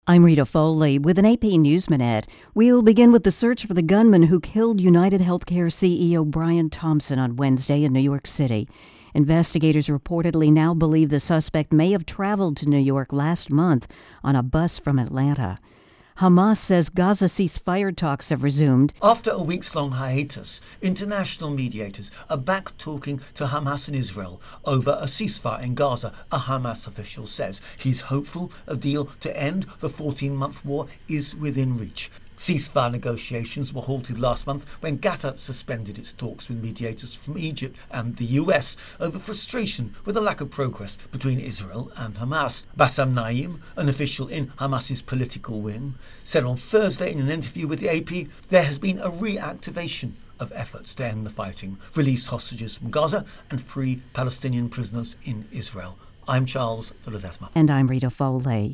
I'm Rita Foley with an AP News Minute. We'll begin with the search for the gunman who killed United Healthcare CEO Brian Thompson on Wednesday in New York City. Investigators reportedly now believe the suspect may have traveled to New York last month on a bus from Atlanta. Hamas says Gaza ceasefire talks have resumed. After a weeks-long hiatus, international mediators are back talking to Hamas and Israel over a ceasefire in Gaza, a Hamas official says. He's hopeful a deal to end the 14-month war is within reach. Ceasefire negotiations were halted last month when Qatar suspended its talks with mediators from Egypt and the US over frustration with a lack of progress between Israel and Hamas. Bassam Naim, an official in Hamas's political wing, said on Thursday in an interview with the AP there has been a reactivation of efforts to end the fighting, release hostages from Gaza and free Palestinian prisoners in Israel. I'm Charles de Ledesma. And I'm Rita Foley.